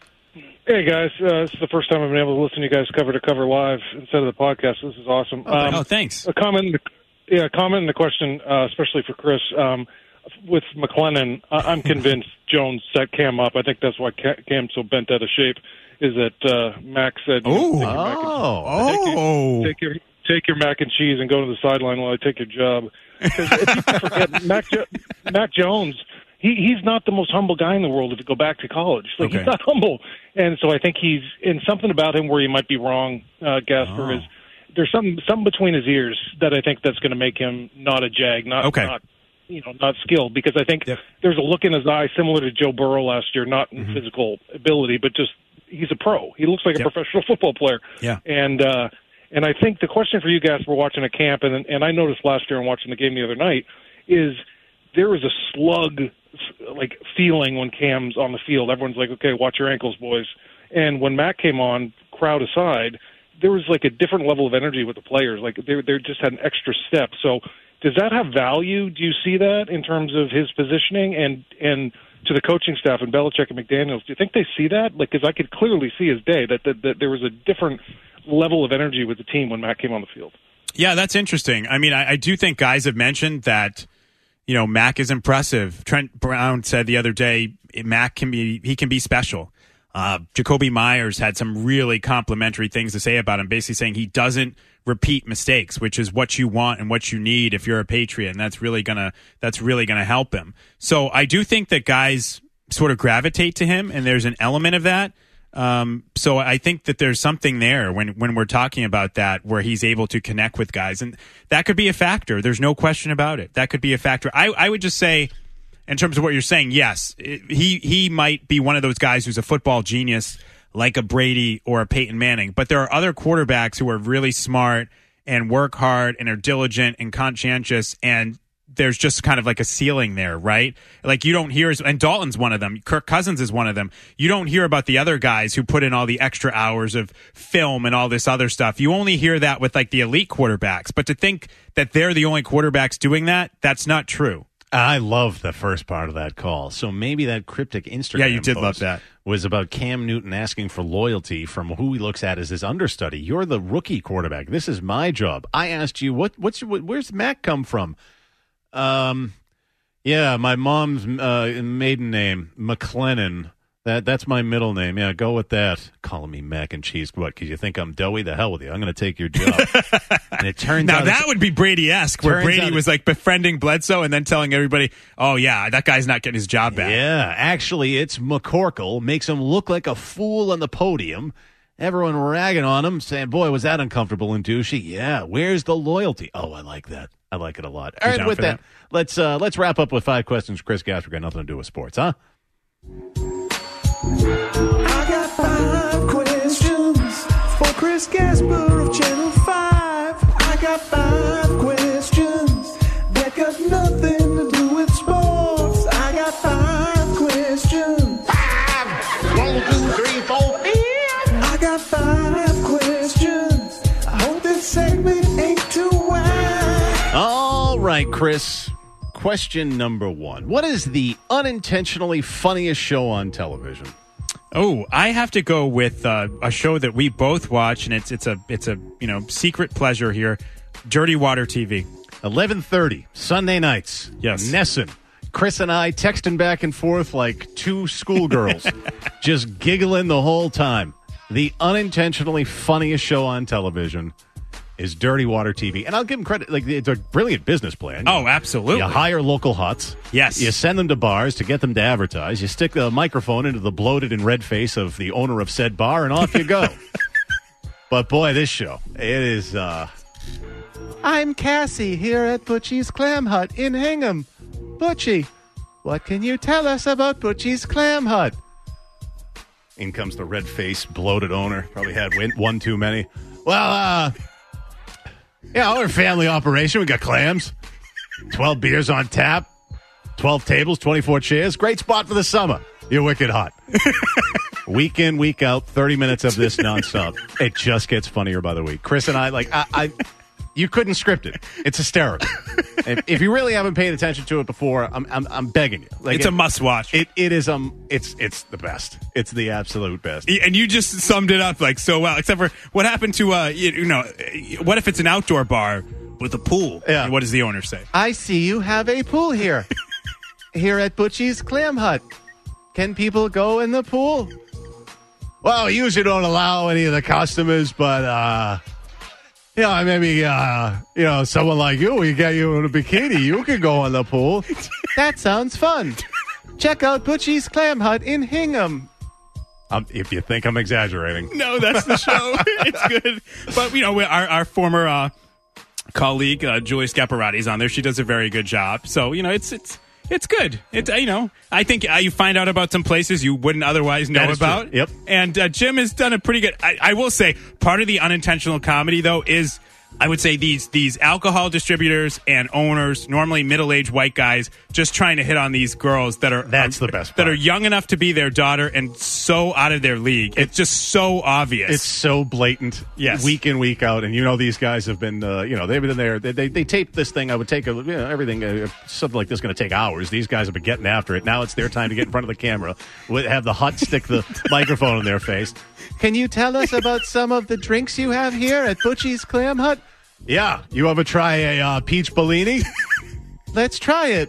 P: Hey guys, uh, this is the first time I've been able to listen to you guys cover to cover live instead of the podcast. This is awesome.
E: Oh, um, oh thanks.
P: A comment, yeah, a comment and a question, uh, especially for Chris. Um, with McLennan, I- I'm convinced Jones set Cam up. I think that's why Cam's so bent out of shape. Is that uh, Mac said, you know,
E: Ooh.
P: take your mac and-
E: Oh.
P: take your-
E: Oh.
P: take your take your mac and cheese and go to the sideline while I take your job. 'Cause if you forget, Mac, jo- Mac Jones, he, he's not the most humble guy in the world to go back to college. Like
E: Okay.
P: he's not humble, and so I think he's in something about him where he might be wrong. Uh, Gasper
E: Oh.
P: is there's something something between his ears that I think that's going to make him not a jag, not
E: Okay.
P: not you know not skilled. Because I think
E: Yep.
P: there's a look in his eye similar to Joe Burrow last year, not in
E: Mm-hmm.
P: physical ability, but just he's a pro. He looks like a
E: Yep.
P: professional football player.
E: Yeah.
P: And uh, and I think the question for you guys, we're watching a camp, and and I noticed last year and watching the game the other night, is there was a slug like feeling when Cam's on the field. Everyone's like, okay, watch your ankles, boys. And when Mac came on, crowd aside, there was like a different level of energy with the players. Like they they just had an extra step. So does that have value? Do you see that in terms of his positioning and and to the coaching staff and Belichick and McDaniels? Do you think they see that? Like, because I could clearly see his day that, that that there was a different level of energy with the team when Mac came on the field.
E: Yeah, that's interesting. I mean, I, I do think guys have mentioned that, you know, Mac is impressive. Trent Brown said the other day, Mac can be, he can be special. Uh, Jacoby Myers had some really complimentary things to say about him, basically saying he doesn't repeat mistakes, which is what you want and what you need if you're a Patriot, and that's really gonna that's really gonna help him. So I do think that guys sort of gravitate to him, and there's an element of that. Um, so I think that there's something there when when we're talking about that, where he's able to connect with guys, and that could be a factor. There's no question about it. That could be a factor. I, I would just say, in terms of what you're saying, yes, it, he he might be one of those guys who's a football genius, like a Brady or a Peyton Manning. But there are other quarterbacks who are really smart and work hard and are diligent and conscientious, and there's just kind of like a ceiling there, right? Like you don't hear, and Dalton's one of them. Kirk Cousins is one of them. You don't hear about the other guys who put in all the extra hours of film and all this other stuff. You only hear that with like the elite quarterbacks. But to think that they're the only quarterbacks doing that, that's not true.
D: I love the first part of that call. So maybe that cryptic Instagram
E: Yeah, you did
D: post
E: love that.
D: was about Cam Newton asking for loyalty from who he looks at as his understudy. You're the rookie quarterback. This is my job. I asked you, what? What's your, where's Mac come from? Um, yeah, my mom's uh, maiden name, McLennan. That That's my middle name. Yeah, go with that. Calling me mac and cheese. What, because you think I'm doughy? The hell with you. I'm going to take your job. And it turns
E: now,
D: out...
E: that would be Brady-esque, where Brady
D: out
E: was like befriending Bledsoe and then telling everybody, oh, yeah, that guy's not getting his job back.
D: Yeah, actually, it's McCorkle. Makes him look like a fool on the podium. Everyone ragging on him, saying, boy, was that uncomfortable and douchey. Yeah, where's the loyalty? Oh, I like that. I like it a lot. All
E: You
D: right,
E: down
D: with
E: for
D: that,
E: that?
D: let's uh, let's wrap up with five questions. Chris Gasper got nothing to do with sports, huh?
C: I got five questions for Chris Gasper of Channel five. I got five questions that got nothing to do with sports. I got five questions. Five! One, two, three, four, five. I got five questions. I hope this segment ain't too wide.
D: All right, Chris. Question number one. What is the unintentionally funniest show on television?
E: Oh, I have to go with uh, a show that we both watch, and it's it's a it's a you know secret pleasure here, Dirty Water T V.
D: eleven thirty, Sunday nights.
E: Yes.
D: Nesson. Chris and I texting back and forth like two schoolgirls, just giggling the whole time. The unintentionally funniest show on television is Dirty Water T V. And I'll give them credit. Like, it's a brilliant business plan.
E: Oh, absolutely.
D: You hire local huts.
E: Yes.
D: You send them to bars to get them to advertise. You stick the microphone into the bloated and red face of the owner of said bar, and off you go. But, boy, this show, it is... uh I'm Cassie here at Butchie's Clam Hut in Hingham. Butchie, what can you tell us about Butchie's Clam Hut? In comes the red-faced, bloated owner. Probably had win- one too many. Well, uh... yeah, we're a family operation. We got clams, twelve beers on tap, twelve tables, twenty-four chairs. Great spot for the summer. You're wicked hot. Week in, week out, thirty minutes of this nonstop. It just gets funnier by the week. Chris and I, like, I, I you couldn't script it. It's hysterical. if, if you really haven't paid attention to it before, I'm, I'm, I'm begging you. Like,
E: It's
D: it,
E: a must-watch.
D: It, it is um, it's, it's the best. It's the absolute best.
E: And you just summed it up like so well, except for what happened to, uh, you, you know, what if it's an outdoor bar with a pool?
D: Yeah.
E: What does the owner say?
D: I see you have a pool here. Here at Butchie's Clam Hut. Can people go in the pool? Well, we usually don't allow any of the customers, but, uh, you know, maybe, uh, you know, someone like you, we get you in a bikini, you can go in the pool. That sounds fun. Check out Butchie's Clam Hut in Hingham. Um, if you think I'm exaggerating.
E: No, that's the show. It's good. But, you know, our, our former uh, colleague, uh, Julie Scaparati, is on there. She does a very good job. So, you know, it's it's it's good. It's, you know, I think uh, you find out about some places you wouldn't otherwise know
D: That is
E: about.
D: true. Yep.
E: And uh, Jim has done a pretty good, I, I will say, part of the unintentional comedy, though, is... I would say these these alcohol distributors and owners, normally middle-aged white guys, just trying to hit on these girls that are
D: That's
E: are,
D: the best
E: that
D: part.
E: are young enough to be their daughter and so out of their league. It's just so obvious.
D: It's so blatant,
E: Yes.
D: week in, week out. And you know, these guys have been, uh, you know, they've been there. They, they, they taped this thing. I would take a, you know, everything, uh, something like this is going to take hours. These guys have been getting after it. Now it's their time to get in front of the camera, Would have the hut stick the microphone in their face. Can you tell us about some of the drinks you have here at Butchie's Clam Hut? Yeah. You ever try a uh, peach Bellini? Let's try it.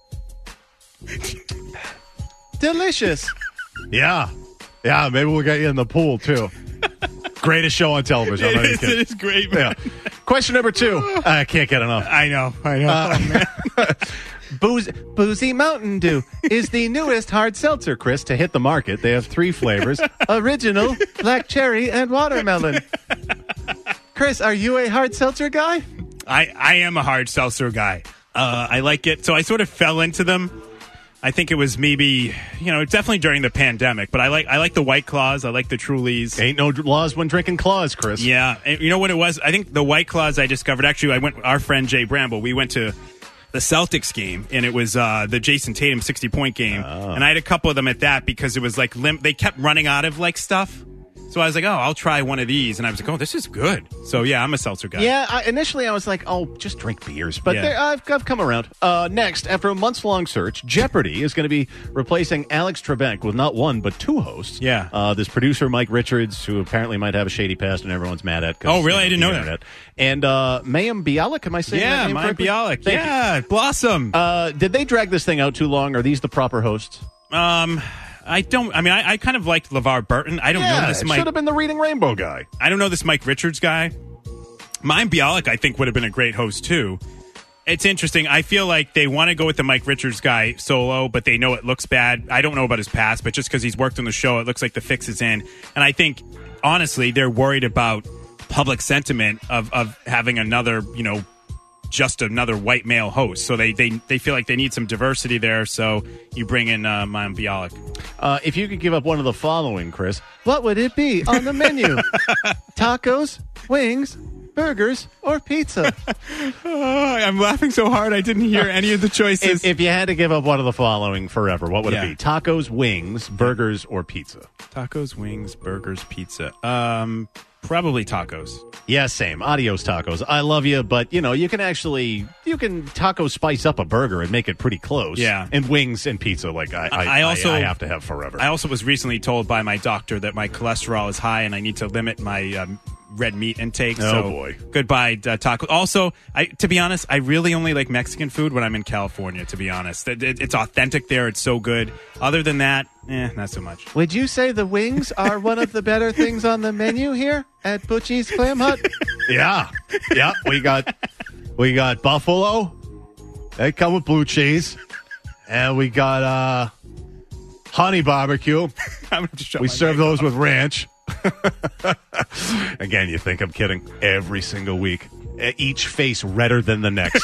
D: Delicious. Yeah. Yeah, maybe we'll get you in the pool, too. Greatest show on television. I'm
E: It
D: not even
E: is,
D: kidding.
E: it is great, man.
D: Yeah. Question number two. I can't get enough.
E: I know. I know.
D: Uh,
E: Oh, man.
D: Boozy, Boozy Mountain Dew is the newest hard seltzer, Chris, to hit the market. They have three flavors, original, black cherry, and watermelon. Chris, are you a hard seltzer guy?
E: I, I am a hard seltzer guy. Uh, I like it. So I sort of fell into them. I think it was maybe, you know, definitely during the pandemic. But I like I like the White Claws. I like the Trulies.
D: Ain't no laws when drinking claws, Chris.
E: Yeah. And you know what it was? I think the White Claws I discovered. Actually, I went, our friend Jay Bramble, we went to the Celtics game, and it was uh, the Jason Tatum sixty-point game.
D: Oh.
E: And I had a couple of them at that because it was like, lim- they kept running out of like stuff. So I was like, oh, I'll try one of these. And I was like, oh, this is good. So, yeah, I'm a seltzer guy.
D: Yeah, I, initially I was like, oh, just drink beers. But
E: Yeah.
D: there- I've, I've come around. Uh, next, after a months-long search, Jeopardy is going to be replacing Alex Trebek with not one, but two hosts.
E: Yeah.
D: Uh, this producer, Mike Richards, who apparently might have a shady past and everyone's mad at. 'cause,
E: Oh, really?
D: you
E: I didn't
D: the
E: know that.
D: internet. And uh, Mayim Bialik, am I saying that
E: Yeah,
D: name
E: Mayim
D: correctly?
E: Bialik.
D: Thank you.
E: Yeah, Blossom.
D: Uh, did they drag this thing out too long? Are these the proper hosts?
E: Um, I don't. I mean, I, I kind of liked LeVar Burton. I don't
D: yeah,
E: know this. Mike
D: should have been the Reading Rainbow guy.
E: I don't know this Mike Richards guy. Mine Bialik, I think, would have been a great host too. It's interesting. I feel like they want to go with the Mike Richards guy solo, but they know it looks bad. I don't know about his past, but just because he's worked on the show, it looks like the fix is in. And I think, honestly, they're worried about public sentiment of, of having another, you know, just another white male host. So they, they, they feel like they need some diversity there. So you bring in uh, Mayim Bialik.
D: Uh, if you could give up one of the following, Chris, what would it be on the menu? Tacos, wings, burgers, or pizza?
E: Oh, I'm laughing so hard I didn't hear any of the choices.
D: If, if you had to give up one of the following forever, what would
E: Yeah.
D: it be? Tacos, wings, burgers, or pizza?
E: Tacos, wings, burgers, pizza. Um, probably tacos.
D: Yeah, same. Adios, tacos. I love you, but, you know, you can actually, you can taco spice up a burger and make it pretty close.
E: Yeah.
D: And wings and pizza, like, I, I,
E: I also
D: I, I have to have forever.
E: I also was recently told by my doctor that my cholesterol is high and I need to limit my um, red meat intake.
D: Oh,
E: so
D: boy.
E: Goodbye, uh, tacos. Also, I, to be honest, I really only like Mexican food when I'm in California, to be honest. It, it, it's authentic there. It's so good. Other than that, eh, not so much.
D: Would you say the wings are one of the better things on the menu here at Butchie's Clam Hut? Yeah. Yeah. We got we got buffalo. They come with blue cheese. And we got uh, honey barbecue.
E: I'm gonna just shut
D: we
E: my
D: serve
E: mic
D: those
E: off.
D: with ranch. Again, you think I'm kidding. Every single week. Each face redder than the next.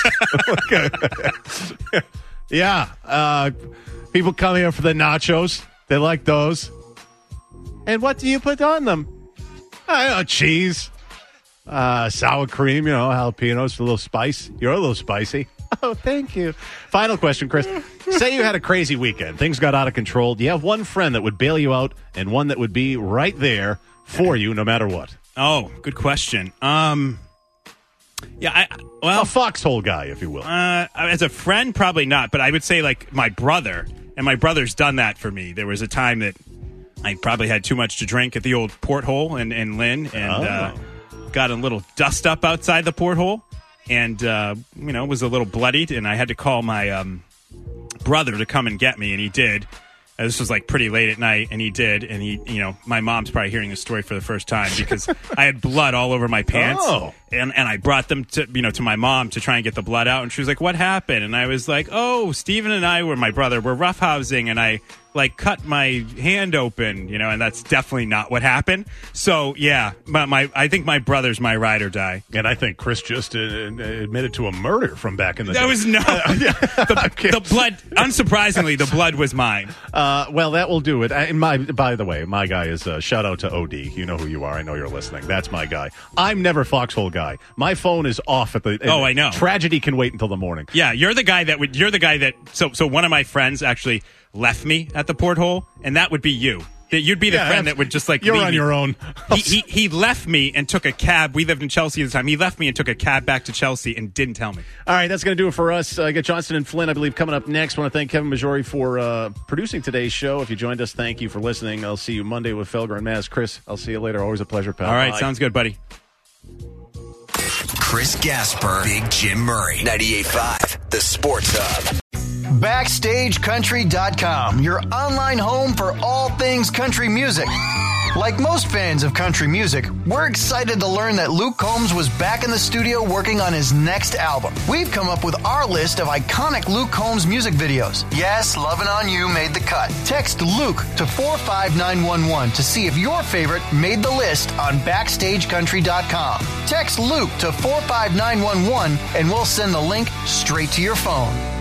D: Yeah. Uh, people come here for the nachos. They like those. And what do you put on them? I don't know, cheese, uh, sour cream, you know, jalapenos for a little spice. You're a little spicy. Oh, thank you. Final question, Chris. Say you had a crazy weekend. Things got out of control. Do you have one friend that would bail you out and one that would be right there for you no matter what?
E: Oh, good question. Um, yeah, I well,
D: a foxhole guy, if you will.
E: Uh, as a friend, probably not. But I would say like my brother, and my brother's done that for me. There was a time that I probably had too much to drink at the old porthole in, in Lynn, and
D: Oh.
E: uh, got a little dust up outside the porthole, and uh, you know, was a little bloodied, and I had to call my um, brother to come and get me, and he did. Uh, this was like pretty late at night, and he did, and he, you know, my mom's probably hearing this story for the first time because I had blood all over my pants,
D: Oh.
E: and and I brought them to, you know, to my mom to try and get the blood out, and she was like, "What happened?" And I was like, "Oh, Steven and I were my brother were roughhousing, and I like cut my hand open, you know, and that's definitely not what happened." So yeah, my, my I think my brother's my ride or die,
D: and I think Chris just uh, admitted to a murder from back in the
E: that
D: day.
E: was no the, the blood. Unsurprisingly, the blood was mine.
D: Uh, well, that will do it. I, my, by the way, my guy is uh, shout out to O D. You know who you are. I know you're listening. That's my guy. I'm never foxhole guy. My phone is off at the.
E: Oh, I know.
D: Tragedy can wait until the morning.
E: Yeah, you're the guy that would. You're the guy that. So, so one of my friends actually left me at the porthole, and that would be you. That you'd be the
D: Yeah,
E: friend
D: that's-
E: that would just like.
D: you're
E: leave
D: on
E: me.
D: your own.
E: He, he he left me and took a cab. We lived in Chelsea at the time. He left me and took a cab back to Chelsea and didn't tell me.
D: All right, that's going to do it for us. Uh, get Johnston and Flynn, I believe, coming up next. I want to thank Kevin Majori for uh, producing today's show. If you joined us, thank you for listening. I'll see you Monday with Felger and Maz. Chris, I'll see you later. Always a pleasure, pal.
E: All right,
D: Bye.
E: sounds good, buddy.
B: Chris Gasper, Big Jim Murray, ninety-eight point five, The Sports Hub.
F: Backstage Country dot com, your online home for all things country music. Like most fans of country music, we're excited to learn that Luke Combs was back in the studio working on his next album. We've come up with our list of iconic Luke Combs music videos. Yes, Lovin' On You made the cut. Text Luke to four five nine one one to see if your favorite made the list on Backstage Country dot com. Text Luke to four five nine one one and we'll send the link straight to your phone.